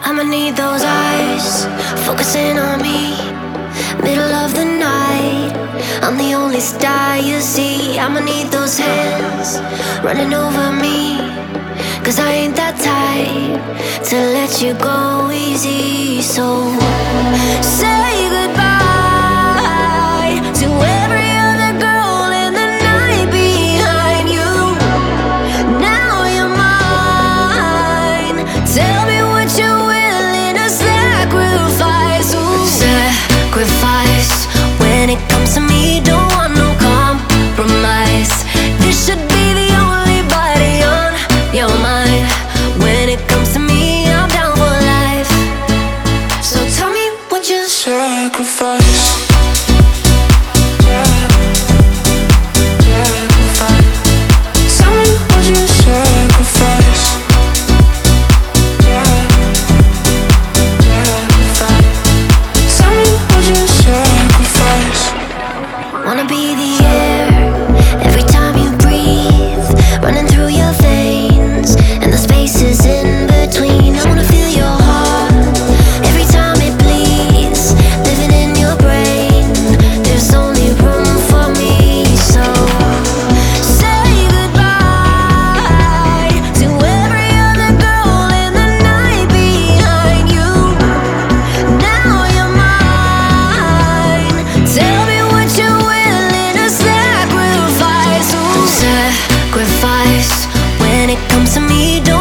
I'ma need those eyes focusing on me. Middle of the night, I'm the only star you see. I'ma need those hands running over me, 'cause I ain't that type to let you go easy. So say goodbye to every other girl in the night behind you. Now you're mine. Tell me what you're willing to sacrifice. Ooh. Sacrifice when it comes to me. Don't want no compromise. This should be the only body on your mind. When it comes to me, I'm down for life. So tell me what you sacrifice. Tell me what you sacrifice. Tell me what you sacrifice. wanna be the air every time you breathe, running through your veins and the spaces in between. I wanna feel your heart every time it bleeds, living in your brain. There's only room for me, so say goodbye to every other girl in the night behind you. Now you're mine. Tell me what you're willing to sacrifice. Ooh. Sacrifice when it comes to me. Don't